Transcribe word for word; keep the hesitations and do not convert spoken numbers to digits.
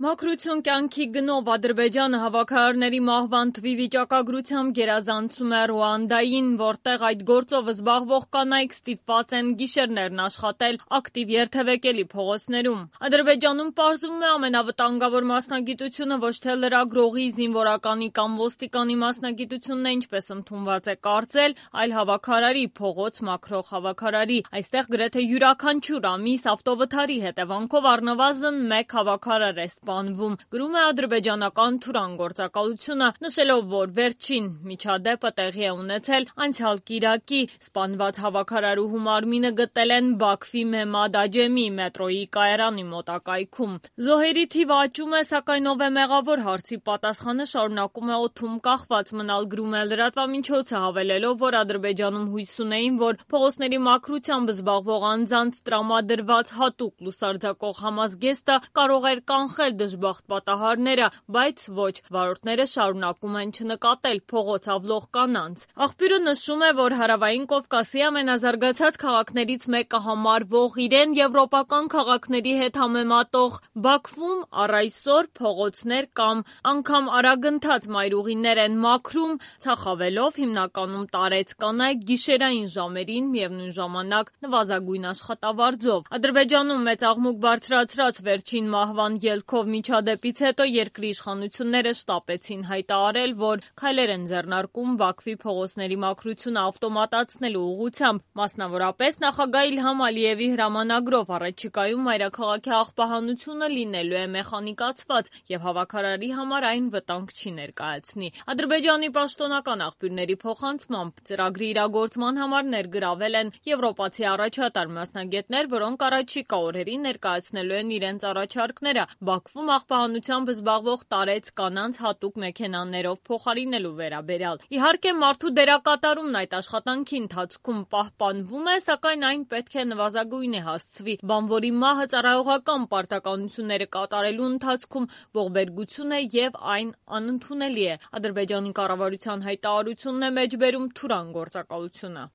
Մաքրություն կյանքի գնով Ադրբեջանը հավաքարարների մահվան թվի վիճակագրությամբ գերազանցում է Ռուանդային, որտեղ այդ գործով զբաղվող կանայք ստիպված են գիշերներն աշխատել ակտիվ երթևեկելի փողոցներում։ Ադրբեջանում պարզվում է ամենավտանգավոր մասնագիտությունը ոչ թե լրագրողի, զինվորականի կամ ոստիկանի մասնագիտությունն է, ինչպես ընդունված է կարծել, այլ հավաքարարի, փողոց մաքրող հավաքարարի։ Այստեղ գրեթե յուրաքանչյուր ամիս ավտովթարի հետևանքով առնվազն մեկ հավաքարար է սպանվում, գրում է ադրբեջանական Թուրան գործակալությունը, նշելով, որ վերջին միջադեպը տեղի է ունեցել անցյալ կիրակի։ Սպանված հավաքարարուհու մարմինը գտել են Բաքվի Մեհմադ Աջեմի մետրոյի կայարանի մոտակայքում։ Զոհերի թիվը աճում է, սակայն ով է մեղավոր հարցի պատասխանը շարունակում է օդում կախված մնալ, գրում է լրատվամիջոցը, հավելելով, որ Ադրբեջանում հույս ունեին, որ փողոցների մաքրությամբ զբաղվող անձանց տրամադրված հատուկ լուսարձակող համազգեստը կարող էր կանխել դժբախտ պատահարները, բայց ոչ, վարորդները շարունակում են չնկատել փողոց ավլող կանանց։ Աղբյուրը նշում է, որ Հարավային Կովկասի ամենազարգացած քաղաքներից մեկը համարվող, իրեն եվրոպական քաղաքների հետ համեմատող Բաքվում առ այսօր փողոցներ կամ անգամ արագընթաց մայրուղիներ են մաքրում, ցախավելով հիմնականում տարեց կանայք գիշերային ժամերին, միևնույն ժամանակ նվազագույն աշխատավարձով։ Ադրբեջանում մեծ աղմուկ բարձրացրած վերջին մահվան ելքով միջադեպից հետո երկրի իշխանությունները շտապեցին հայտարարել, որ քայլեր են ձեռնարկում Բաքվի փողոցների մաքրությունը ավտոմատացնելու ուղղությամբ, մասնավորապես նախագահ Իլհամ Ալիևի հրամանագրով առաջիկայում մայրաքաղաքի աղբահանությունը լինելու է մեխանիկացված եւ հավաքարարի համար այն վտանգ չի ներկայացնի։ Ադրբեջանի պաշտոնական աղբյուրների փոխանցմամբ ծրագրի իրագործման համար ներգրավել են եվրոպացի առաջատար մասնագետներ, որոնք առաջիկա օրերին ներկայացնելու են իրենց առաջարկները Բաքվում աղբահանությամբ զբաղվող տարեց կանանց հատուկ մեքենաներով փոխարինելու վերաբերյալ։ Իհարկե, մարդու դերակատարումն այդ աշխատանքի ընթացքում պահպանվում է, սակայն այն պետք է նվազագույնի հասցվի։ Բանվորի մահը ծառայողական պարտականությունները կատարելու ընթացքում ողբերգություն է եւ այն անընդունելի է։ Ադրբեջանի կառավարության հայտարարությունն է մեջբերում Թուրան գործակալությունը։